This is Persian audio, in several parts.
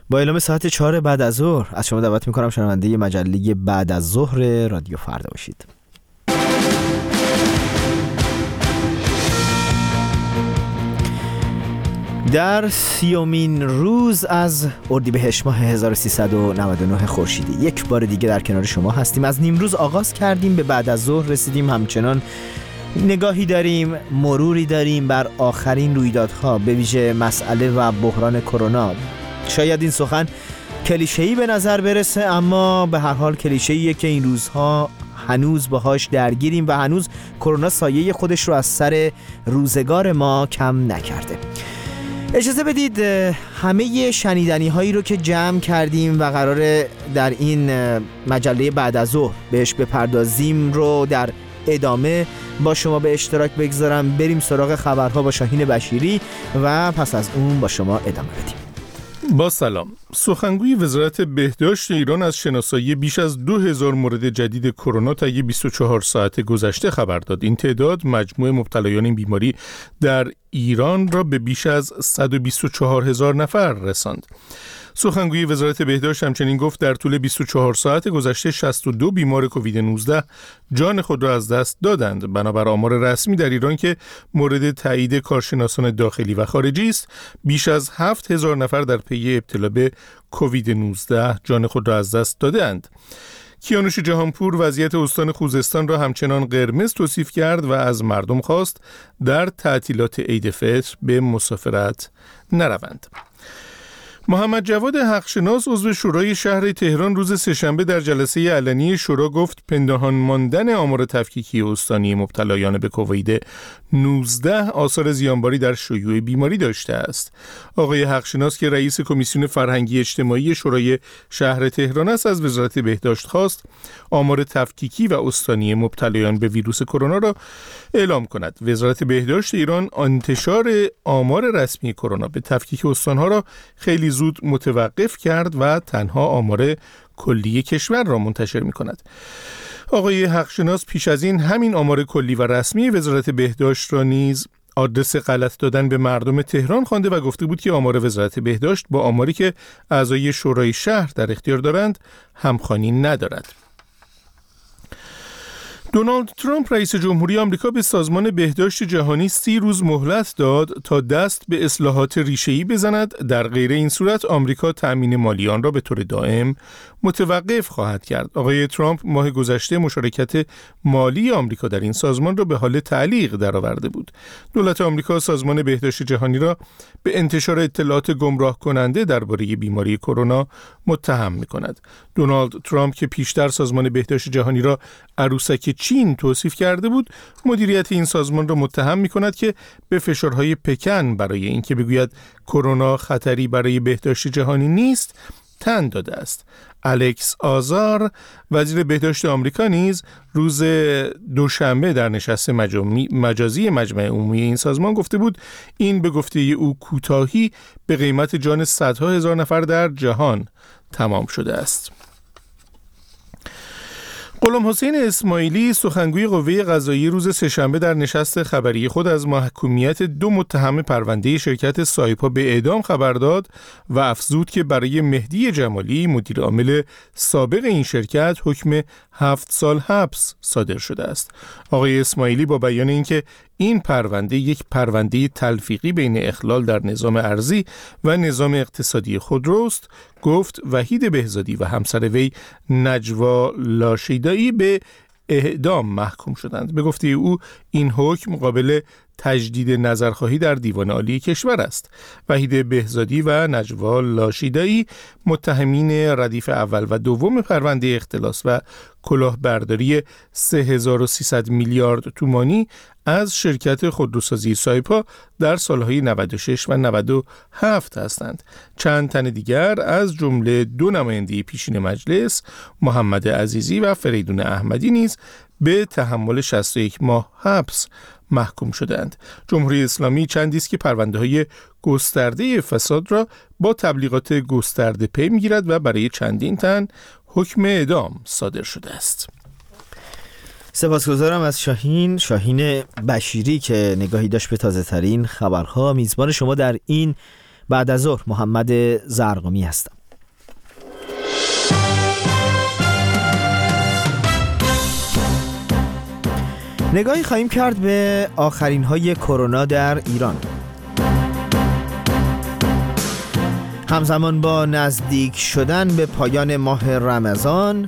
با اعلام ساعت 4 بعد از ظهر از شما دعوت میکنم شنونده مجله بعد از ظهر رادیو فردا باشید. در 30مین روز از اردیبهشت ماه 1399 خورشیدی یک بار دیگه در کنار شما هستیم. از نیمروز آغاز کردیم، به بعد از ظهر رسیدیم، همچنان نگاهی داریم، مروری داریم بر آخرین رویدادها، به ویژه مسئله و بحران کرونا. شاید این سخن کلیشه‌ای به نظر برسه، اما به هر حال کلیشه‌ایه که این روزها هنوز باهاش درگیریم و هنوز کرونا سایه خودش رو از سر روزگار ما کم نکرده. اجازه بدید همه شنیدنی هایی رو که جمع کردیم و قراره در این مجله بعد از ظهر بهش بپردازیم رو در ادامه با شما به اشتراک بگذارم. بریم سراغ خبرها با شاهین بشیری و پس از اون با شما ادامه بدیم. با سلام. سخنگوی وزارت بهداشت ایران از شناسایی بیش از 2000 مورد جدید کرونا طی 24 ساعت گذشته خبر داد. این تعداد مجموع مبتلایان این بیماری در ایران را به بیش از 124,000 نفر رساند. سخنگوی وزارت بهداشت همچنین گفت در طول 24 ساعت گذشته 62 بیمار کووید 19 جان خود را از دست دادند. بنابر آمار رسمی در ایران که مورد تایید کارشناسان داخلی و خارجی است، بیش از 7000 نفر در پی ابتلا به کووید 19 جان خود را از دست دادند. کیانوش جهانپور وضعیت استان خوزستان را همچنان قرمز توصیف کرد و از مردم خواست در تعطیلات عید فطر به مسافرت نروند. محمد جواد حقشناس عضو شورای شهر تهران روز سه‌شنبه در جلسه علنی شورا گفت پنهان ماندن آمار تفکیکی استانی مبتلایان به کووید 19 آثار زیانباری در شیوع بیماری داشته است. آقای حقشناس که رئیس کمیسیون فرهنگی اجتماعی شورای شهر تهران است، از وزارت بهداشت خواست آمار تفکیکی و استانی مبتلایان به ویروس کرونا را اعلام کند. وزارت بهداشت ایران انتشار آمار رسمی کرونا به تفکیک استانها را خیلی زود متوقف کرد و تنها آمار کلی کشور را منتشر می کند. آقای حقشناس پیش از این همین آمار کلی و رسمی وزارت بهداشت را نیز آدرس غلط دادن به مردم تهران خوانده و گفته بود که آمار وزارت بهداشت با آماری که اعضای شورای شهر در اختیار دارند همخوانی ندارد. دونالد ترامپ رئیس جمهوری آمریکا به سازمان بهداشت جهانی 30 روز مهلت داد تا دست به اصلاحات ریشه‌ای بزند. در غیر این صورت آمریکا تأمین مالی آن را به طور دائم متوقف خواهد کرد. آقای ترامپ ماه گذشته مشارکت مالی آمریکا در این سازمان را به حال تعلیق درآورده بود. دولت آمریکا سازمان بهداشت جهانی را به انتشار اطلاعات گمراه کننده درباره بیماری کرونا متهم می‌کند. دونالد ترامپ که پیشتر سازمان بهداشت جهانی را عروسک چین توصیف کرده بود، مدیریت این سازمان را متهم می‌کند که به فشارهای پکن برای اینکه بگوید کرونا خطری برای بهداشت جهانی نیست تن داده است. الکس آزار وزیر بهداشت آمریکا نیز روز دوشنبه در نشست مجازی مجمع عمومی این سازمان گفته بود این به گفته او کوتاهی به قیمت جان صدها هزار نفر در جهان تمام شده است. غلام حسین اسماعیلی سخنگوی قوه قضاییه روز سه‌شنبه در نشست خبری خود از محکومیت 2 متهم پرونده شرکت سایپا به اعدام خبر داد و افزود که برای مهدی جمالی مدیر عامل سابق این شرکت حکم 7 سال حبس صادر شده است. آقای اسماعیلی با بیان اینکه این پرونده یک پرونده تلفیقی بین اخلال در نظام ارضی و نظام اقتصادی خودروست، گفت وحید بهزادی و همسر وی نجوا لاشیدایی به اعدام محکوم شدند. به گفته او این حکم قابل تجدید نظرخواهی در دیوان عالی کشور است. وحید بهزادی و نجوا لاشیدایی متهمین ردیف اول و دوم پرونده اختلاس و کلاهبرداری 3300 میلیارد تومانی از شرکت خودروسازی سایپا در سالهای 96 و 97 هستند. چند تن دیگر از جمله 2 نماینده پیشین مجلس، محمد عزیزی و فریدون احمدی نیز به تحمل 61 ماه حبس محکوم شدند. جمهوری اسلامی چندی است که پرونده‌های گسترده فساد را با تبلیغات گسترده پی می‌گیرد و برای چندین تن حکم اعدام صادر شده است. سپاسگزارم از شاهین بشیری که نگاهی داشت به تازه‌ترین خبرها. میزبان شما در این بعد از ظهر محمد زرقامی هستم. نگاهی خواهیم کرد به آخرین های کرونا در ایران. همزمان با نزدیک شدن به پایان ماه رمضان،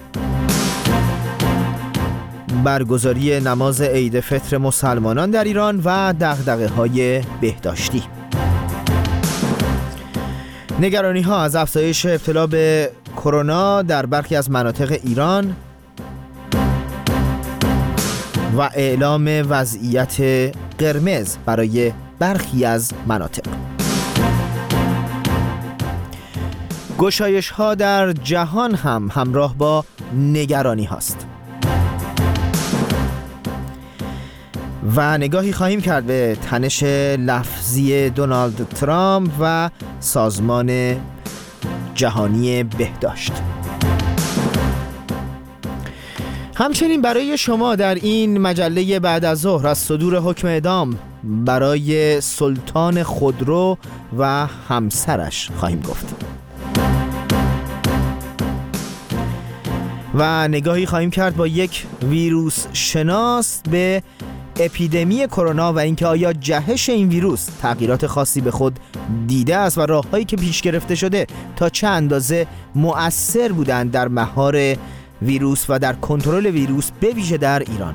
برگزاری نماز عید فطر مسلمانان در ایران و دغدغه‌های بهداشتی. نگرانی ها از افزایش ابتلا به کرونا در برخی از مناطق ایران و اعلام وضعیت قرمز برای برخی از مناطق. گشایش ها در جهان هم همراه با نگرانی هاست و نگاهی خواهیم کرد به تنش لفظی دونالد ترامپ و سازمان جهانی بهداشت. همچنین برای شما در این مجله بعد از ظهر از صدور حکم اعدام برای سلطان خودرو و همسرش خواهیم گفت و نگاهی خواهیم کرد با یک ویروس شناس به اپیدمی کرونا و اینکه آیا جهش این ویروس تغییرات خاصی به خود دیده است و راه‌هایی که پیش گرفته شده تا چه اندازه مؤثر بودند در مهار ویروس و در کنترل ویروس به ویژه در ایران.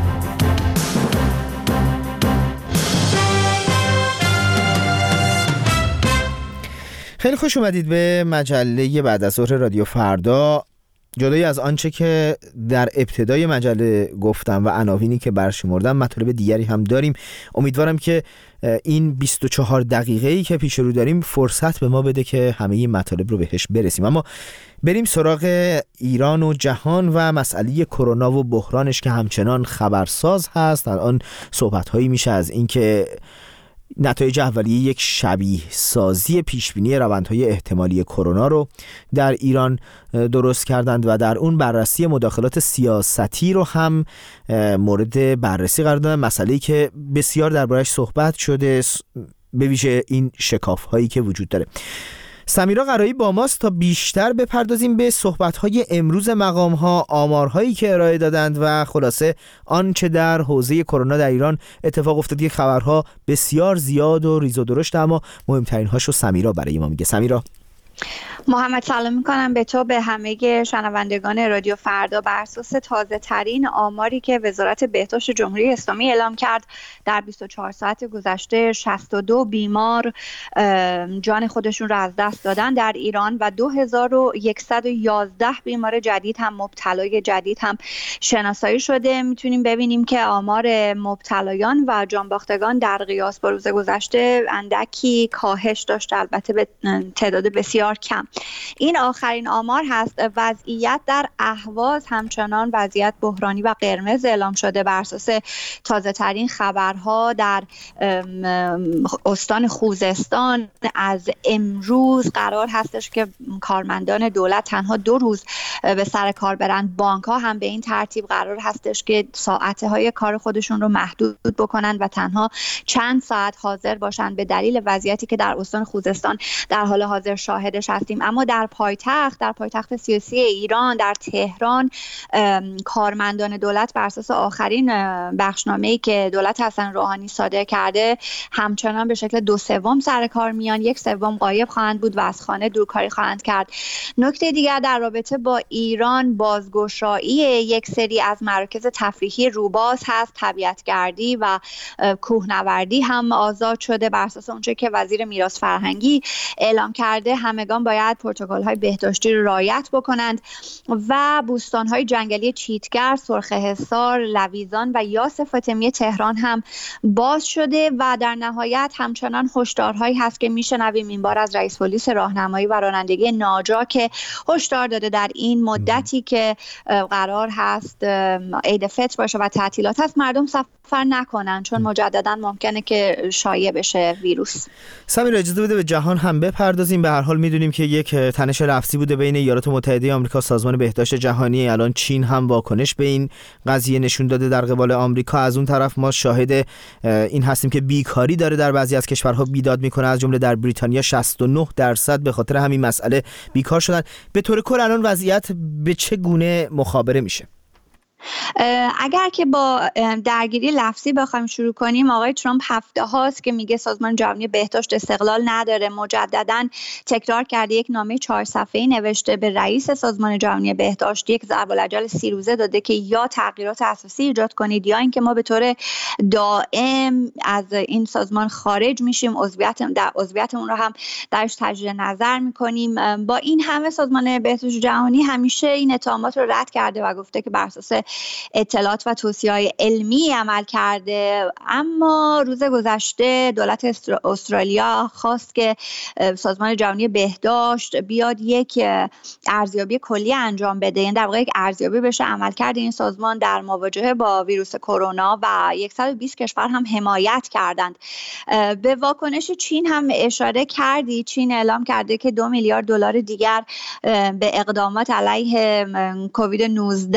خیلی خوش اومدید به مجله بعد از ظهر رادیو فردا. جدای از آنچه که در ابتدای مجله گفتم و عناوینی که برشمردم، مطالب دیگری هم داریم. امیدوارم که این 24 دقیقه‌ای که پیش رو داریم فرصت به ما بده که همه این مطالب رو بهش برسیم. اما بریم سراغ ایران و جهان و مسئله کرونا و بحرانش که همچنان خبرساز هست. الان صحبت‌هایی میشه از اینکه نتایج اولیه یک شبیه سازی پیشبینی روندهای احتمالی کرونا رو در ایران درست کردند و در اون بررسی مداخلات سیاستی رو هم مورد بررسی قرار دادن، مسئله‌ای که بسیار دربارش صحبت شده، به ویژه این شکاف‌هایی که وجود داره. سمیرا قرایی با ماست تا بیشتر بپردازیم به صحبت‌های امروز مقام‌ها، آمارهایی که ارائه دادند و خلاصه آنچه در حوزه کرونا در ایران اتفاق افتاد. یک خبرها بسیار زیاد و ریز و درشت، اما مهمترین هاشو سمیرا برای ما میگه. سمیرا. محمد سلام میکنم به تو، به همه شنوندگان رادیو فردا. بر اساس تازه ترین آماری که وزارت بهداشت جمهوری اسلامی اعلام کرد، در 24 ساعت گذشته 62 بیمار جان خودشون را از دست دادن در ایران و 2111 بیمار جدید هم، مبتلای جدید هم شناسایی شده. میتونیم ببینیم که آمار مبتلایان و جانباختگان در قیاس با روز گذشته اندکی کاهش داشته، البته به تعداد بسیار کم. این آخرین آمار هست. وضعیت در اهواز همچنان وضعیت بحرانی و قرمز اعلام شده. بر اساس تازه ترین خبرها در استان خوزستان از امروز قرار هستش که کارمندان دولت تنها 2 روز به سر کار برند. بانک ها هم به این ترتیب قرار هستش که ساعته های کار خودشون رو محدود بکنن و تنها چند ساعت حاضر باشن به دلیل وضعیتی که در استان خوزستان در حال حاضر شاهدش هستیم. اما در پایتخت سیاسی ایران، در تهران، کارمندان دولت بر اساس آخرین بخشنامه‌ای که دولت حسن روحانی صادر کرده همچنان به شکل 2/3 سر کار میان، 1/3 غایب خواهند بود و از خانه دورکاری خواهند کرد. نکته دیگر در رابطه با ایران، بازگشایی یک سری از مراکز تفریحی روباز هست. طبیعتگردی و کوهنوردی هم آزاد شده. بر اساس اونچه که وزیر میراث فرهنگی اعلام کرده، همگان باید پروتکل‌های بهداشتی رو رعایت بکنند و بوستان‌های جنگلی چیتگر، سرخ لویزان و یاس فاطمی تهران هم باز شده. و در نهایت همچنان هشدارهایی هست که میشنویم این بار از رئیس پلیس راهنمایی و رانندگی ناجا که هشدار داده در این مدتی که قرار هست عید فطر باشه و تعطیلات هست، مردم سفر نکنن چون مجددا ممکنه که شایع بشه ویروس. سمیرا اجازه بده به جهان هم بپردازیم. به هر حال میدونیم که یک تنش لفظی بوده بین ایالات متحده آمریکا، سازمان بهداشت جهانی. الان چین هم واکنش به این قضیه نشون داده در قبال آمریکا. از اون طرف ما شاهد این هستیم که بیکاری داره در بعضی از کشورها بیداد میکنه، از جمله در بریتانیا 69% به خاطر همین مسئله بیکار شدن. به طور کل الان وضعیت به چه گونه مخابره میشه؟ اگر که با درگیری لفظی بخوایم شروع کنیم، آقای ترامپ هفته هاست که میگه سازمان جهانی بهداشت استقلال نداره. مجدداً تکرار کرده، یک نامه 4 صفحه‌ای نوشته به رئیس سازمان جهانی بهداشت، یک ضرب الاجل 30 روزه داده که یا تغییرات اساسی ایجاد کنید یا اینکه ما به طور دائم از این سازمان خارج میشیم، عضویتمون رو هم درش تجدید نظر میکنیم. با این همه سازمان بهداشت جهانی همیشه این اتهامات رو رد کرده و گفته که بر اساس اطلاعات و توصیه‌های علمی عمل کرده. اما روز گذشته دولت استرالیا خواست که سازمان جهانی بهداشت بیاد یک ارزیابی کلی انجام بده، یعنی در واقع یک ارزیابی بشه عملکرد این سازمان در مواجهه با ویروس کرونا و 120 کشور هم حمایت کردند. به واکنش چین هم اشاره کردی. چین اعلام کرده که 2 میلیارد دلار دیگر به اقدامات علیه کووید 19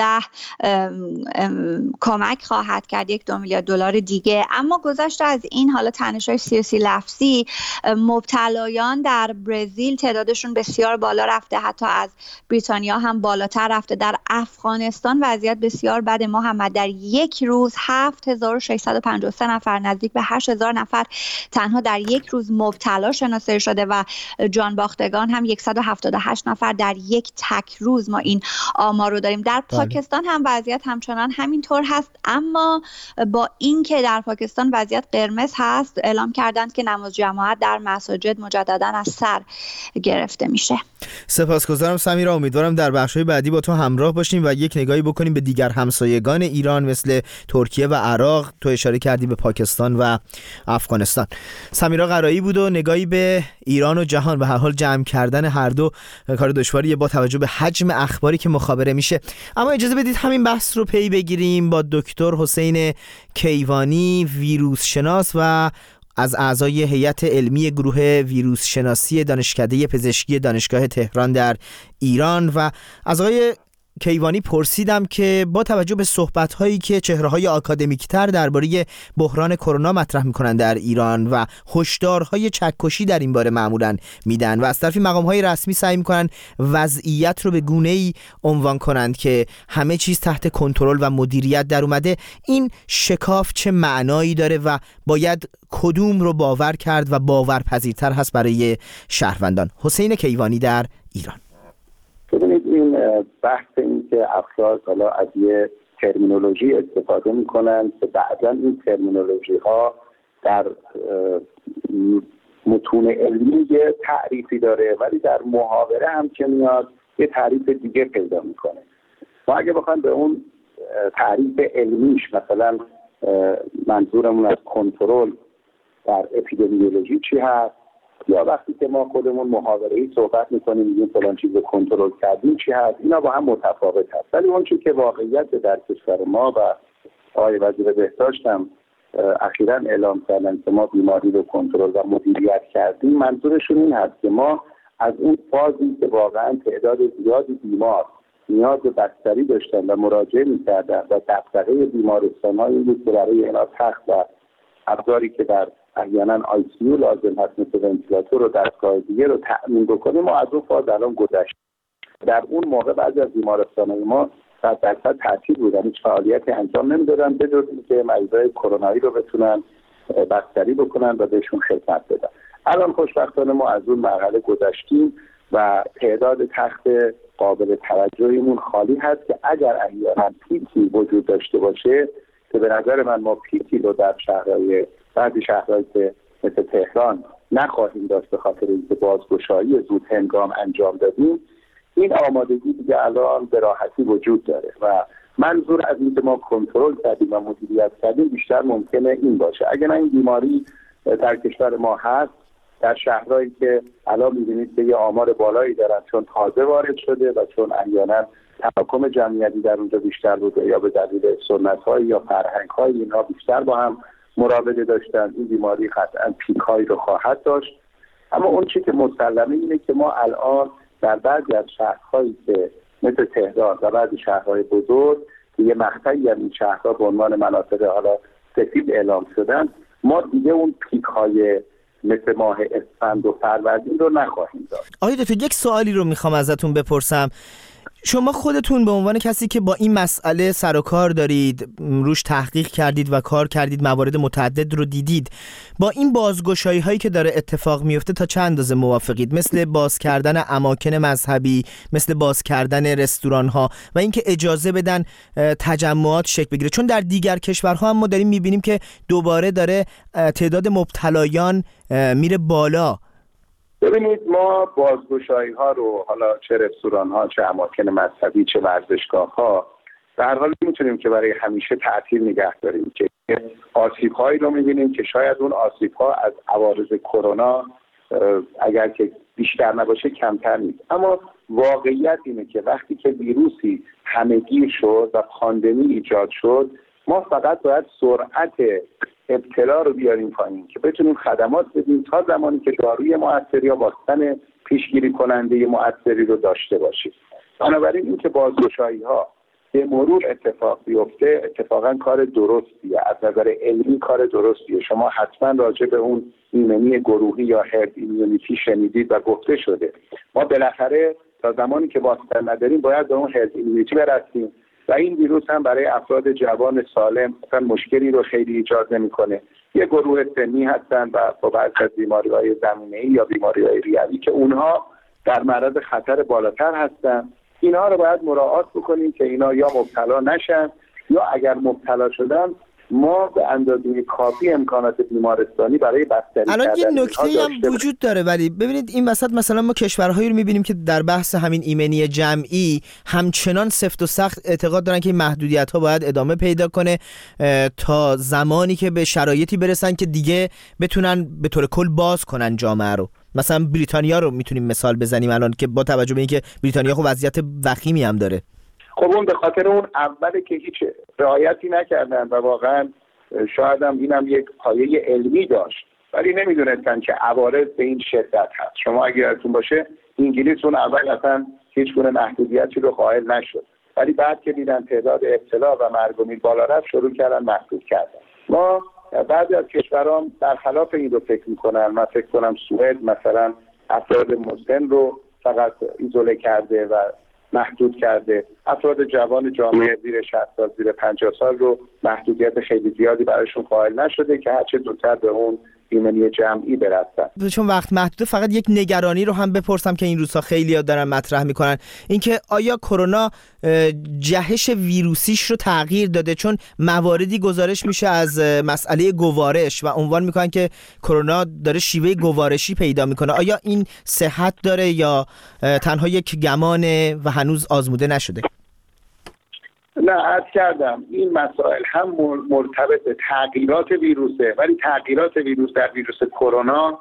کمک خواهد کرد، 2 میلیارد دلار دیگه. اما گذشته از این، حالا تنش‌های سیاسی لفظی، مبتلایان در برزیل تعدادشون بسیار بالا رفته، حتی از بریتانیا هم بالاتر رفته. در افغانستان وضعیت بسیار بد محمد. در یک روز 7653 نفر، نزدیک به 8000 نفر تنها در یک روز مبتلا شناسایی شده و جان باختگان هم 178 نفر در یک تک روز. ما این آمار رو داریم. در پاکستان هم وضعیت همچنان همینطور هست، اما با اینکه در پاکستان وضعیت قرمز هست، اعلام کردند که نماز جماعت در مساجد مجددا از سر گرفته میشه. سپاسگزارم سمیرا، امیدوارم در بخش‌های بعدی با تو همراه باشیم و یک نگاهی بکنیم به دیگر همسایگان ایران مثل ترکیه و عراق. تو اشاره کردی به پاکستان و افغانستان. سمیرا قرایی بود و نگاهی به ایران و جهان. به هر حال جمع کردن هر دو کار دشواریه با توجه به حجم اخباری که مخابره میشه. اما اجازه بدید همین بحث رو پی بگیریم با دکتر حسین کیوانی، ویروس شناس و از اعضای هیئت علمی گروه ویروس شناسی دانشکده پزشکی دانشگاه تهران در ایران. و از آقای کیوانی پرسیدم که با توجه به صحبت‌هایی که چهره‌های آکادمیک‌تر درباره بحران کرونا مطرح می‌کنند در ایران و هشدارهای چکشی در این باره معمولاً میدن و از طرفی مقام‌های رسمی سعی می‌کنن وضعیت رو به گونه‌ای عنوان کنند که همه چیز تحت کنترل و مدیریت در اومده، این شکاف چه معنایی داره و باید کدوم رو باور کرد و باورپذیرتر هست برای شهروندان؟ حسین کیوانی در ایران. ببینید، این بحث این که افراد حالا از یه ترمینولوژی استفاده میکنن که بعضا این ترمینولوژی ها در متون علمی یه تعریفی داره ولی در محاوره هم که میاد یه تعریف دیگه پیدا میکنه. ما اگه بخوایم به اون تعریف علمیش، مثلا منظورمون از کنترل در اپیدمیولوژی چی هست، یا وقتی که ما خودمون محاوره‌ای صحبت می‌کنیم میگیم فلان چیز رو کنترل کردیم چی هست، اینا با هم متفاوت هست. ولی اون چیزی که واقعیت در کشور ما و آقای وزیر بهداشت هم اخیراً اعلام کردن که ما بیماری رو کنترل و مدیریت کردیم، منظورشون این هست که ما از اون فازی که واقعاً تعداد زیادی بیمار نیاز به بستری داشتن و مراجعه می‌کردن و دغدغه بیمارستان‌هایی بود که برای اینا تخت و ابزاری که در احیانا ICU لازم هست مثل ونتیلاتور و دستگاه دیگه رو تأمین بکنیم. ما از اون فاز الان گذشتیم. در اون موقع بعضی از بیمارستان‌های ما 100% تعطیل بودن، هیچ فعالیتی انجام نمیدادن به جز اینکه مریضای کرونایی رو بتونن بستری بکنن و بهشون خدمت بدن. الان خوشبختانه ما از اون مرحله گذشتیم و تعداد تخت قابل توجهیمون خالی هست که اگر احیانا پیکی وجود داشته باشه، که به نظر من ما پیکی رو در بعضی شهرهایی که مثل تهران نخواهیم داشت به خاطر اینکه بازگشایی زود هنگام انجام دادیم، این آمادگی دیگه الان به راحتی وجود داره و منظور از اینکه ما کنترل کردیم و مدیریت کردیم بیشتر ممکنه این باشه. اگر این بیماری در کشور ما هست، در شهرهایی که الان می‌بینید که یه آمار بالایی دارن چون تازه وارد شده و چون احیانا تراکم جمعیتی در اونجا بیشتر بوده یا به دلیل سنت‌های یا فرهنگ‌های اینها بیشتر با هم مراوده داشتن، این بیماری قطعاً پیک‌هایی رو خواهد داشت. اما اون چیزی که مسلمه اینه که ما الان در بعضی از شهرهایی که مثل تهران و بعضی شهرهای بزرگ که یه مقطعی از این شهرها به عنوان مناطق حالا سفید اعلام شدن، ما دیگه اون پیک‌های مثل ماه اسفند و فروردین رو نخواهیم داشت. آقای دکتر، یک سوالی رو میخوام ازتون بپرسم. شما خودتون به عنوان کسی که با این مسئله سر و کار دارید، روش تحقیق کردید و کار کردید، موارد متعدد رو دیدید، با این بازگشایی هایی که داره اتفاق میفته تا چند اندازه موافقید؟ مثل باز کردن اماکن مذهبی، مثل باز کردن رستوران ها و اینکه اجازه بدن تجمعات شکل بگیره، چون در دیگر کشورها هم ما داریم میبینیم که دوباره داره تعداد مبتلایان میره بالا. ببینید، ما بازگشایی ها رو، حالا چه رستوران ها، چه اماکن مذهبی، چه ورزشگاه ها، در حال میتونیم که برای همیشه تعطیل نگه داریم که آسیب هایی رو میبینیم که شاید اون آسیب ها از عوارض کرونا اگر که بیشتر نباشه کمتر نیست. اما واقعیت اینه که وقتی که ویروسی همه‌گیر شد و پاندمی ایجاد شد، ما فقط باید سرعت ابتلا رو بیاریم پایین که بتونیم خدمات بدیم تا زمانی که داروی مؤثر یا واکسن پیشگیری کننده مؤثری رو داشته باشیم. بنابراین این که بازگشایی ها به مرور اتفاق بیفته اتفاقا کار درستیه، از نظر علمی کار درستیه. شما حتما راجع به اون ایمنی گروهی یا هرد ایمیونیتی شنیدید و گفته شده. ما بالاخره تا زمانی که واکسن نداریم باید به اون هرد ایمیونیتی برسیم و این ویروس هم برای افراد جوان سالم اصلا مشکلی رو خیلی ایجاد نمی‌کنه. یه گروه سنی هستن و با بعضی از بیماری‌های زمینه‌ای یا بیماری‌های ریوی که اونها در معرض خطر بالاتر هستن، اینها رو باید مراعات بکنیم که اینا یا مبتلا نشن یا اگر مبتلا شدن ما به اندازه کافی امکانات بیمارستانی برای بستری کردن. الان یه نکته هم وجود داره، ولی ببینید این وسط مثلا ما کشورهایی رو می‌بینیم که در بحث همین ایمنی جمعی همچنان سفت و سخت اعتقاد دارن که این محدودیت‌ها باید ادامه پیدا کنه تا زمانی که به شرایطی برسن که دیگه بتونن به طور کل باز کنن جامعه رو. مثلا بریتانیا رو میتونیم مثال بزنیم الان که با توجه به اینکه بریتانیا خب وضعیت وخیمی هم داره. خب اون به خاطر اون اولی که هیچ رعایتی نکردن و واقعا شاید هم اینم یک پایه علمی داشت ولی نمیدونستن که عوارض به این شدت هست. شما اگه یادتون باشه انگلیس اون اول اصلا هیچ گونه محدودیتی رو قائل نشد، ولی بعد که دیدن تعداد ابتلا و مرگ و میر بالا رفت شروع کردن محدود کردن. ما بعضی از کشورها برخلاف این رو فکر میکنن. من فکر کنم سوئد مثلا افراد مسن رو فقط ایزوله کرده و محدود کرده، افراد جوان جامعه زیر 60 سال، زیر 50 سال رو محدودیت خیلی زیادی برایشون قائل نشده که هرچه زودتر به اون ایمنی جمعی برسن. چون وقت محدوده، فقط یک نگرانی رو هم بپرسم که این روزها خیلی‌ها دارن مطرح میکنن، اینکه آیا کرونا جهش ویروسیش رو تغییر داده؟ چون مواردی گزارش میشه از مسئله گوارش و عنوان میکنن که کرونا داره شیوه گوارشی پیدا میکنه. آیا این صحت داره یا تنها یک گمانه و هنوز آزموده نشده؟ نه، عرض کردم این مسائل هم مرتبط به تغییرات ویروسه، ولی تغییرات ویروس در ویروس کرونا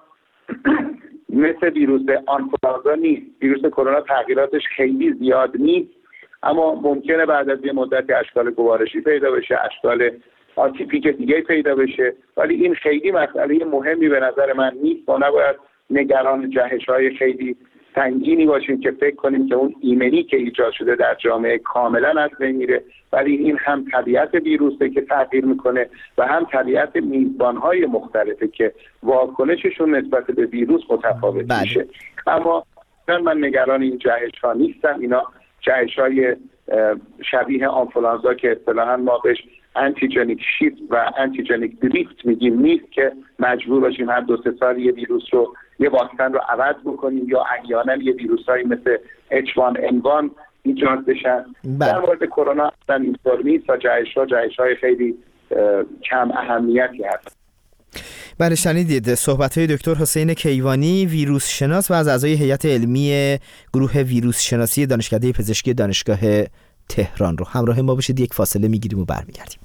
مثل ویروس آنفولانزا نیست. ویروس کرونا تغییراتش خیلی زیاد نیست، اما ممکنه بعد از یه مدتی اشکال گوارشی پیدا بشه، اشکال آتیپیک دیگه پیدا بشه، ولی این خیلی مسئله مهمی به نظر من نیست. ما نباید نگران جهش‌های خیلی سنگینی باشیم که فکر کنیم که اون ایمنی که ایجاد شده در جامعه کاملا از بین میره، ولی این هم طبیعت ویروسه که تغییر میکنه و هم طبیعت میزبانهای مختلفه که واکنششون نسبت به ویروس متفاوت میشه. اما من نگران این جهش ها نیستم. اینا جهش های شبیه آنفولانزا که اصطلاحاً ما بهش انتیجنیک شیفت و انتیجنیک دریفت میگیم نیست که مجبور باشیم هر 2-3 سال یه ویروس رو، یه واکسن رو عوض بکنیم یا احیانا یه ویروسایی مثل H1N1 ایجاد بشن. در مورد کرونا اصلا اینطور نیست و جهش‌های خیلی کم اهمیتی هست. بله، شنیدید صحبت‌های دکتر حسین کیوانی، ویروس شناس و از اعضای هیئت علمی گروه ویروس شناسی دانشکده پزشکی دانشگاه تهران رو. همراه ما باشید، یک فاصله میگیریم و برمیگردیم.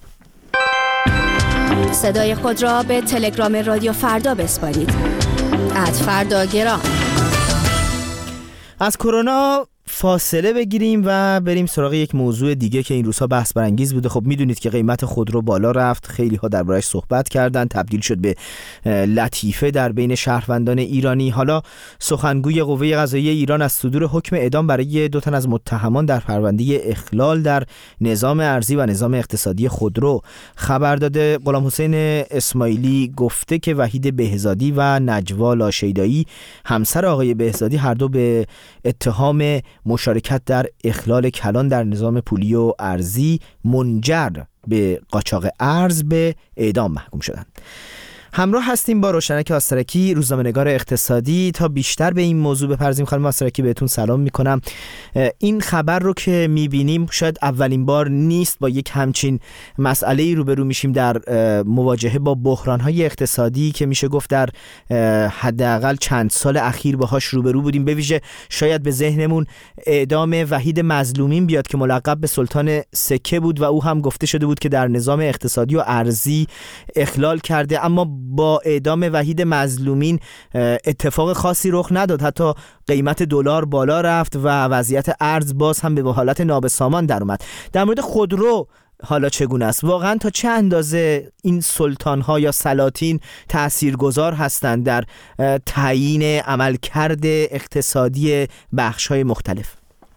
صدای خود را به تلگرام رادیو فردا بسپارید. @فرداگرام. از کرونا فاصله بگیریم و بریم سراغ یک موضوع دیگه که این روزها بحث برانگیز بوده. خب میدونید که قیمت خودرو بالا رفت، خیلی ها درباره‌اش صحبت کردن، تبدیل شد به لطیفه در بین شهروندان ایرانی. حالا سخنگوی قوه قضاییه ایران از صدور حکم اعدام برای 2 تن از متهمان در پرونده اخلال در نظام ارزی و نظام اقتصادی خودرو خبر داده. غلامحسین اسماعیلی گفته که وحید بهزادی و نجوا لاشیدایی همسر آقای بهزادی هر دو به اتهام مشارکت در اخلال کلان در نظام پولی و ارزی منجر به قاچاق ارز به اعدام محکوم شدند. همراه هستیم با روشنک آسترکی، روزنامه‌نگار اقتصادی، تا بیشتر به این موضوع بپردازیم. خانم آسترکی بهتون سلام میکنم. این خبر رو که میبینیم شاید اولین بار نیست با یک همچین مسئله‌ای روبرو میشیم در مواجهه با بحران‌های اقتصادی که میشه گفت در حداقل چند سال اخیر باهاش روبرو بودیم. به ویژه شاید به ذهنمون اعدام وحید مظلومین بیاد که ملقب به سلطان سکه بود و او هم گفته شده بود که در نظام اقتصادی و ارزی اخلال کرده، اما با اعدام وحید مظلومین اتفاق خاصی رخ نداد. حتی قیمت دلار بالا رفت و وضعیت ارز باز هم به حالت نابسامان در اومد. در مورد خودرو حالا چگونه است؟ واقعا تا چه اندازه این سلطان‌ها یا سلاطین تاثیرگذار هستند در تعیین عملکرد اقتصادی بخش‌های مختلف؟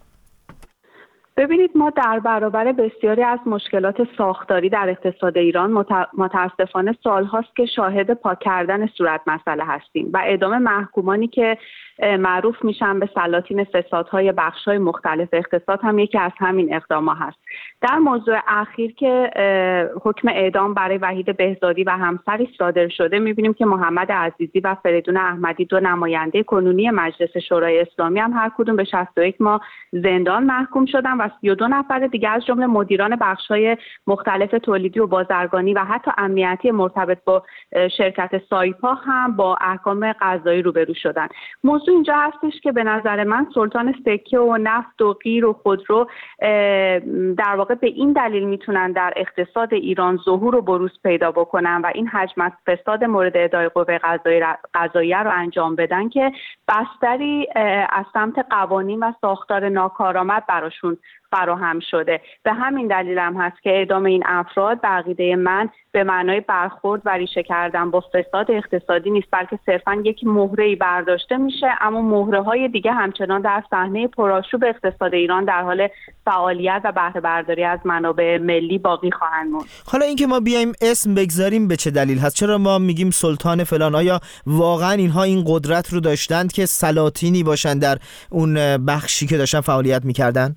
ببینید، ما در برابر بسیاری از مشکلات ساختاری در اقتصاد ایران متاسفانه سال‌هاست که شاهد پاک کردن صورت مسئله هستیم و اعدام محکومانی که معروف میشن به سلاطین فسادهای بخش‌های مختلف اقتصاد هم یکی از همین اقدام‌ها هست. در موضوع اخیر که حکم اعدام برای وحید بهزادی و همسرش صادر شده، می‌بینیم که محمد عزیزی و فریدون احمدی، دو نماینده کنونی مجلس شورای اسلامی، هم هر کدوم به 61 ماه زندان محکوم شدن و 32 نفر دیگر از جمله مدیران بخش‌های مختلف تولیدی و بازرگانی و حتی امنیتی مرتبط با شرکت سایپا هم با احکام قضایی روبرو شدن. موضوع اینجا هستش که به نظر من سلطان سکه و نفت و غیر و خودرو در واقع به این دلیل میتونن در اقتصاد ایران ظهور و بروز پیدا بکنن و این حجم از فساد مورد ادعای قوه قضاییه رو انجام بدن که بستری از سمت قوانین و ساختار ناکارآمد براشون فراهم شده. به همین دلیل هم هست که اعدام این افراد به عقیده من به معنای برخورد و ریشه کردن با فساد اقتصادی نیست، بلکه صرفاً یک مهره‌ای برداشته میشه، اما مهره‌های دیگه همچنان در صحنه پرآشوب اقتصاد ایران در حال فعالیت و بهره برداری از منابع ملی باقی خواهند موند. حالا اینکه ما بیایم اسم بگذاریم به چه دلیل هست؟ چرا ما میگیم سلطان فلان؟ آیا واقعاً اینها این قدرت رو داشتند که سلاطینی باشن در اون بخشی که داشتن فعالیت میکردن؟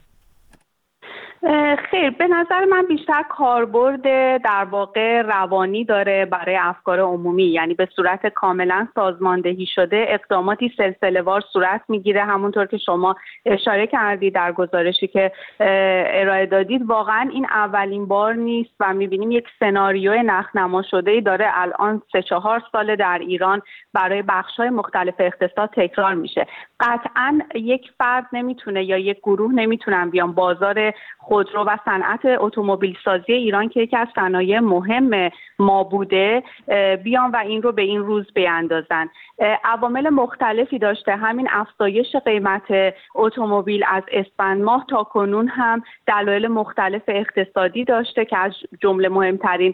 خیر، به نظر من بیشتر کاربرد در واقع روانی داره برای افکار عمومی، یعنی به صورت کاملا سازماندهی شده اقداماتی سلسله‌وار صورت میگیره. همونطور که شما اشاره کردید در گزارشی که ارائه دادید، واقعا این اولین بار نیست و میبینیم یک سناریوی نخنما شده‌ای داره الان 3-4 ساله در ایران برای بخش‌های مختلف اقتصاد تکرار میشه. قطعاً یک فرد نمیتونه یا یک گروه نمیتونن بیان بازار خودرو و صنعت اتومبیل سازی ایران که یکی از صنایع مهم ما بوده بیان و این رو به این روز بیاندازن. عوامل مختلفی داشته. همین افزایش قیمت اتومبیل از اسفند ماه تا کنون هم دلایل مختلف اقتصادی داشته که از جمله مهمترین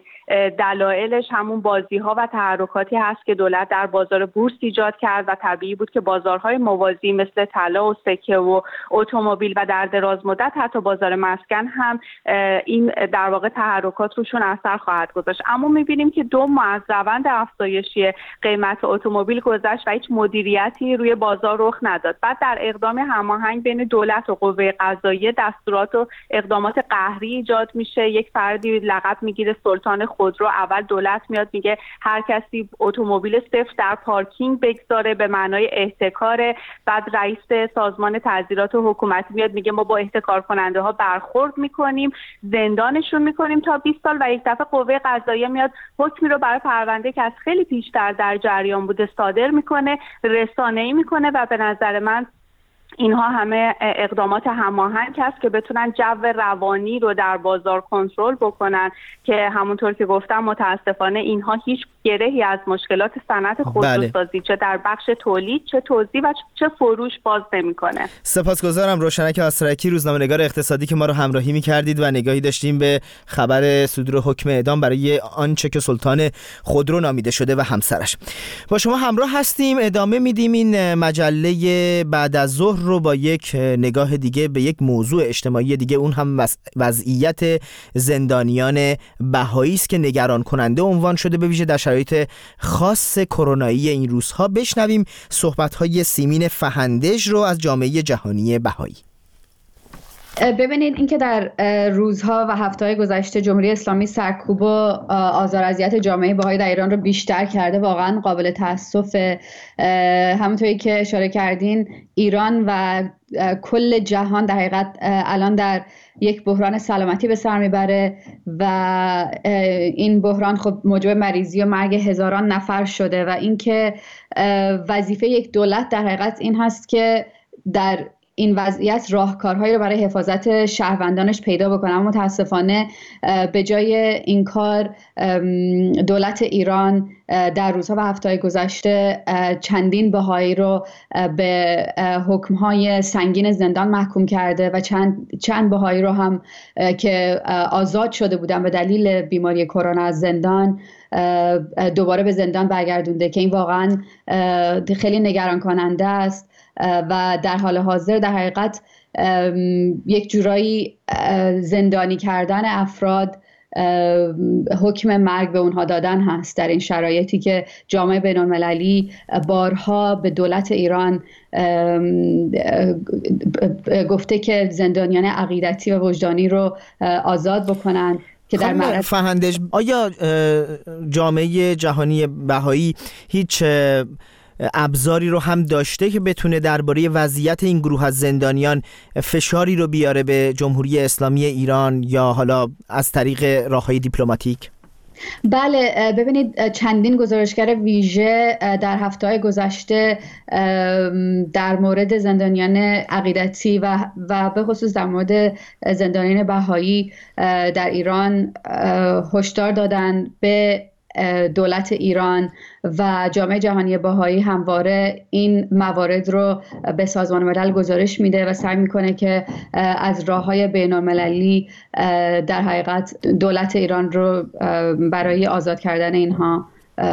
دلایلش همون بازی‌ها و تحرکاتی هست که دولت در بازار بورس ایجاد کرد و طبیعی بود که بازارهای موازی مثل طلا و سکه و اتومبیل و در دراز مدت حتی بازار مسکن هم این در واقع تحرکات روشون اثر خواهد گذاشت. اما می‌بینیم که 2 ماه از روند افزایشی قیمت اتومبیل گذشت و هیچ مدیریتی روی بازار رخ نداد. بعد در اقدام هماهنگ بین دولت و قوه قضاییه دستورات و اقدامات قهری ایجاد میشه. یک فردی لقب میگیره سلطان خودرو. اول دولت میاد میگه هر کسی اتومبیل صفر در پارکینگ بگذاره به معنای احتکار. بعد رئیس سازمان تعزیرات حکومتی میاد میگه ما با احتکار کننده ها برخورد میکنیم، زندانشون میکنیم تا 20 سال و یک دفعه قوه قضاییه میاد حکمی رو برای پرونده که از خیلی پیشتر در جریان بوده صادر میکنه، رسانه‌ای میکنه و به نظر من اینها همه اقدامات هماهنگ هست که بتونن جو روانی رو در بازار کنترل بکنن که همونطور که گفتم متاسفانه اینها هیچ گرهی از مشکلات صنعت خودروسازی چه در بخش تولید چه توزیع و چه فروش باز نمی‌کنه. سپاسگزارم روشنک آسترکی، روزنامه‌نگار اقتصادی که ما رو همراهی می‌کردید و نگاهی داشتیم به خبر صدور حکم اعدام برای آنچه که سلطان خودرو نامیده شده و همسرش. با شما همراه هستیم، ادامه میدیم این مجله بعد از ظهر رو با یک نگاه دیگه به یک موضوع اجتماعی دیگه، اون هم وضعیت زندانیان بهایی است که نگران کننده عنوان شده به ویژه در شرایط خاص کرونایی این روزها. بشنویم صحبت‌های سیمین فهندج رو از جامعه جهانی بهایی. ببینید اینکه در روزها و هفته‌های گذشته جمهوری اسلامی سرکوب و آزار اذیت جامعه بهایی در ایران رو بیشتر کرده واقعا قابل تأسفه. همونطوری که اشاره کردین ایران و کل جهان در حقیقت الان در یک بحران سلامتی به سر میبره و این بحران خب موجب مریضی و مرگ هزاران نفر شده و اینکه وظیفه یک دولت در حقیقت این هست که در این وضعیت راهکارهایی رو برای حفاظت شهروندانش پیدا بکنه. اما متاسفانه به جای این کار دولت ایران در روزها و هفته‌های گذشته چندین بهایی رو به حکم‌های سنگین زندان محکوم کرده و چند بهایی رو هم که آزاد شده بودن به دلیل بیماری کرونا از زندان دوباره به زندان برگردونده که این واقعا خیلی نگران کننده است و در حال حاضر در حقیقت یک جورایی زندانی کردن افراد، حکم مرگ به اونها دادن هست در این شرایطی که جامعه بین‌المللی بارها به دولت ایران گفته که زندانیان عقیدتی و وجدانی رو آزاد بکنن. که در معرض فهندش آیا جامعه جهانی بهایی هیچ ابزاری رو هم داشته که بتونه درباره وضعیت این گروه از زندانیان فشاری رو بیاره به جمهوری اسلامی ایران یا حالا از طریق راه‌های دیپلماتیک؟ بله، ببینید چندین گزارشگر ویژه در هفته‌های گذشته در مورد زندانیان عقیدتی و به خصوص در مورد زندانیان بهایی در ایران هشدار دادن به دولت ایران و جامعه جهانی بهایی همواره این موارد رو به سازمان ملل گزارش میده و سعی میکنه که از راه‌های بین‌المللی در حقیقت دولت ایران رو برای آزاد کردن اینها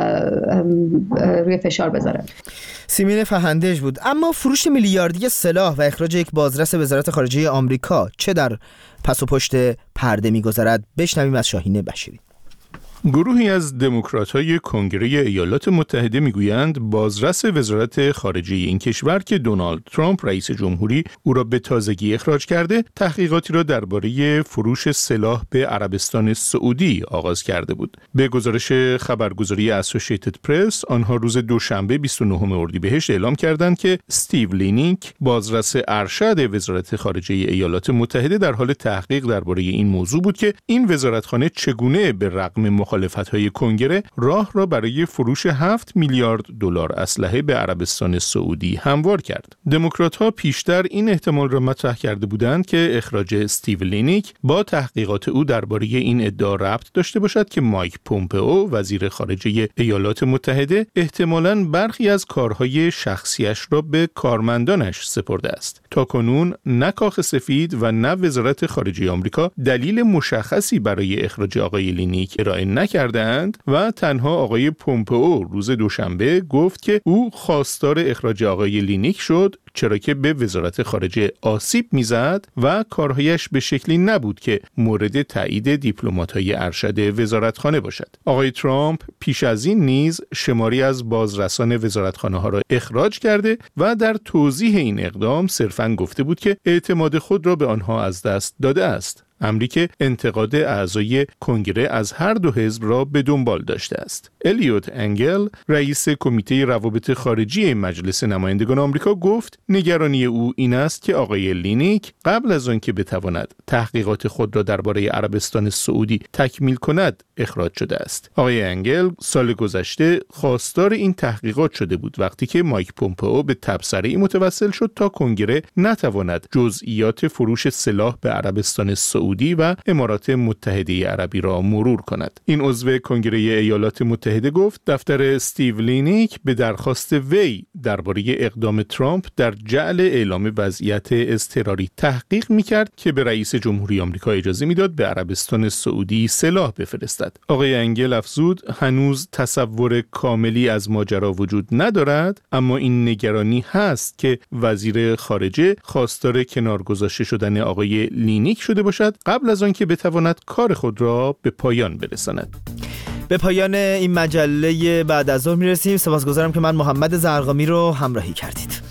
روی فشار بذاره. سیمین فهندش بود. اما فروش میلیاردی سلاح و اخراج یک بازرس وزارت خارجه آمریکا چه در پس و پشت پرده میگذرد؟ بشنویم از شاهین بشیری. گروهی از دموکرات‌های کنگره ایالات متحده میگویند بازرس وزارت خارجه این کشور که دونالد ترامپ رئیس جمهوری او را به تازگی اخراج کرده، تحقیقاتی را درباره فروش سلاح به عربستان سعودی آغاز کرده بود. به گزارش خبرگزاری اسوسییتد پرس، آنها روز دوشنبه 29 اردیبهشت اعلام کردند که استیو لینیک، بازرس ارشد وزارت خارجه ایالات متحده، در حال تحقیق درباره این موضوع بود که این وزارتخانه چگونه به رغم مخالفت‌های کنگره راه را برای فروش 7 میلیارد دلار اسلحه به عربستان سعودی هموار کرد. دموکرات‌ها پیشتر این احتمال را مطرح کرده بودند که اخراج استیو لینیک با تحقیقات او درباره این ادعا ربط داشته باشد که مایک پومپئو، وزیر خارجه ایالات متحده، احتمالاً برخی از کارهای شخصیش را به کارمندانش سپرده است. تاکنون نه کاخ سفید و نه وزارت خارجه آمریکا دلیل مشخصی برای اخراج آقای لینیک ارائه نکردند و تنها آقای پومپئو روز دوشنبه گفت که او خواستار اخراج آقای لینیک شد، چرا که به وزارت خارجه آسیب میزد و کارهایش به شکلی نبود که مورد تایید دیپلمات‌های ارشد وزارتخانه باشد. آقای ترامپ پیش از این نیز شماری از بازرسان وزارتخانه‌ها را اخراج کرده و در توضیح این اقدام صرفاً گفته بود که اعتماد خود را به آنها از دست داده است. امری که انتقاد اعضای کنگره از هر دو حزب را به دنبال داشته است. الیوت انگل، رئیس کمیته روابط خارجی مجلس نمایندگان آمریکا، گفت نگرانی او این است که آقای لینیک قبل از آنکه بتواند تحقیقات خود را درباره عربستان سعودی تکمیل کند اخراج شده است. آقای انگل سال گذشته خواستار این تحقیقات شده بود وقتی که مایک پومپئو به تبصره‌ای متوسل شد تا کنگره نتواند جزئیات فروش سلاح به عربستان سعودی و امارات متحده عربی را مرور کند. این عضو کنگره ایالات متحده گفت دفتر استیو لینیک به درخواست وی درباره اقدام ترامپ در جعل اعلام وضعیت اضطراری تحقیق می‌کرد که به رئیس جمهوری آمریکا اجازه میداد به عربستان سعودی سلاح بفرستد. آقای انگل افزود هنوز تصور کاملی از ماجرا وجود ندارد، اما این نگرانی هست که وزیر خارجه خواستار کنار گذاشته شدن آقای لینیک شده باشد قبل از آنکه بتواند کار خود را به پایان برساند. به پایان این مجله بعد از ظهر میرسیم. سپاسگزارم که من محمد زرقامی رو همراهی کردید.